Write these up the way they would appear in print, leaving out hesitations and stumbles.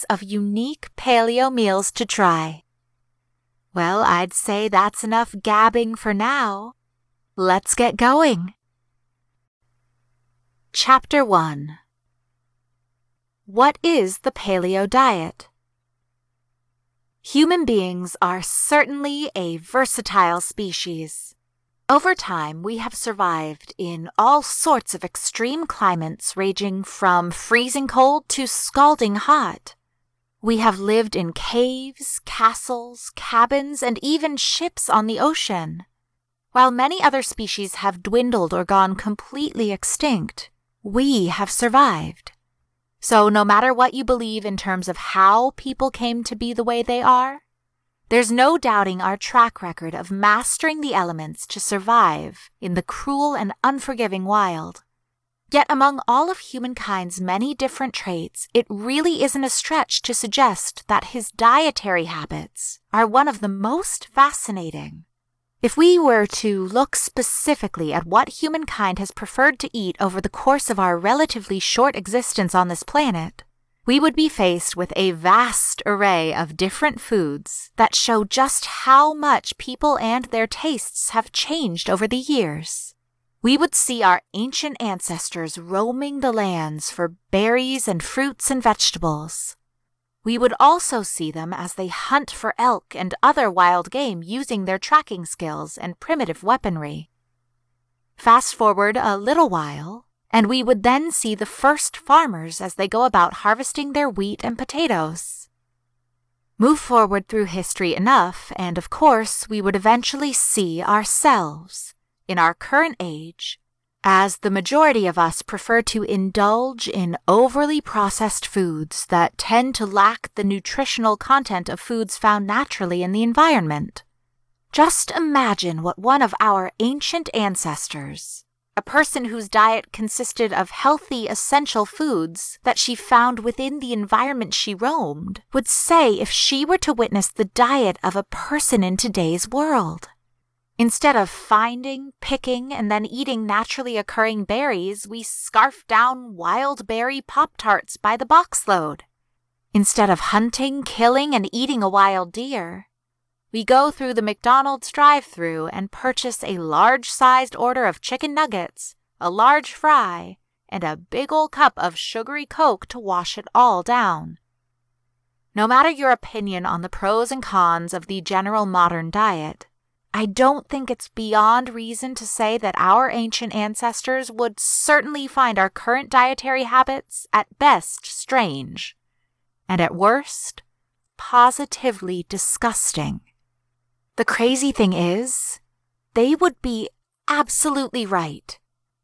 choice of unique paleo meals to try. Well, I'd say that's enough gabbing for now. Let's get going. Chapter 1. What is the paleo diet? Human beings are certainly a versatile species. Over time, we have survived in all sorts of extreme climates ranging from freezing cold to scalding hot. We have lived in caves, castles, cabins, and even ships on the ocean. While many other species have dwindled or gone completely extinct, we have survived. So no matter what you believe in terms of how people came to be the way they are, there's no doubting our track record of mastering the elements to survive in the cruel and unforgiving wild. Yet among all of humankind's many different traits, it really isn't a stretch to suggest that his dietary habits are one of the most fascinating. If we were to look specifically at what humankind has preferred to eat over the course of our relatively short existence on this planet, we would be faced with a vast array of different foods that show just how much people and their tastes have changed over the years. We would see our ancient ancestors roaming the lands for berries and fruits and vegetables. We would also see them as they hunt for elk and other wild game using their tracking skills and primitive weaponry. Fast forward a little while, and we would then see the first farmers as they go about harvesting their wheat and potatoes. Move forward through history enough, and of course we would eventually see ourselves, in our current age, as the majority of us prefer to indulge in overly processed foods that tend to lack the nutritional content of foods found naturally in the environment. Just imagine what one of our ancient ancestors, a person whose diet consisted of healthy, essential foods that she found within the environment she roamed, would say if she were to witness the diet of a person in today's world. Instead of finding, picking, and then eating naturally occurring berries, we scarf down wild berry Pop-Tarts by the boxload. Instead of hunting, killing, and eating a wild deer, we go through the McDonald's drive-thru and purchase a large-sized order of chicken nuggets, a large fry, and a big old cup of sugary Coke to wash it all down. No matter your opinion on the pros and cons of the general modern diet, I don't think it's beyond reason to say that our ancient ancestors would certainly find our current dietary habits at best strange, and at worst, positively disgusting. The crazy thing is, they would be absolutely right.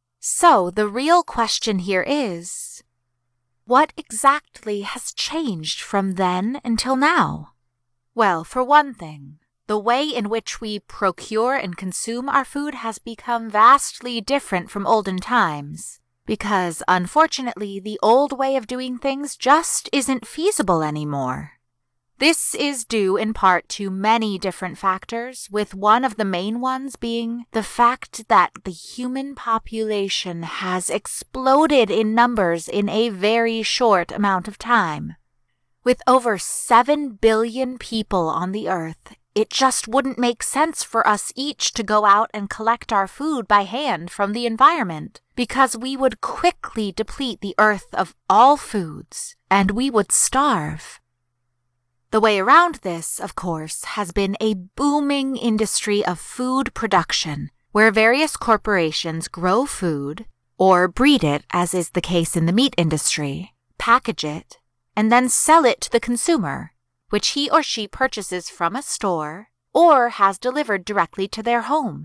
So the real question here is, what exactly has changed from then until now? Well, for one thing, the way in which we procure and consume our food has become vastly different from olden times, because unfortunately the old way of doing things just isn't feasible anymore. This is due in part to many different factors, with one of the main ones being the fact that the human population has exploded in numbers in a very short amount of time. With over 7 billion people on the earth, it just wouldn't make sense for us each to go out and collect our food by hand from the environment, because we would quickly deplete the earth of all foods, and we would starve. The way around this, of course, has been a booming industry of food production, where various corporations grow food, or breed it, as is the case in the meat industry, package it, and then sell it to the consumer, which he or she purchases from a store or has delivered directly to their home.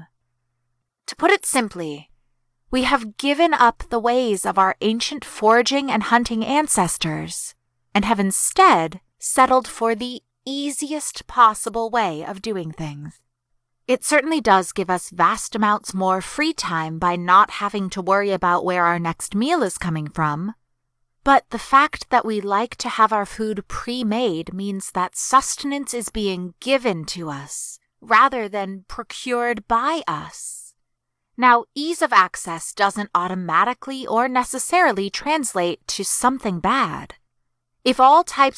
To put it simply, we have given up the ways of our ancient foraging and hunting ancestors and have instead settled for the easiest possible way of doing things. It certainly does give us vast amounts more free time by not having to worry about where our next meal is coming from. But the fact that we like to have our food pre-made means that sustenance is being given to us rather than procured by us. Now, ease of access doesn't automatically or necessarily translate to something bad. If all types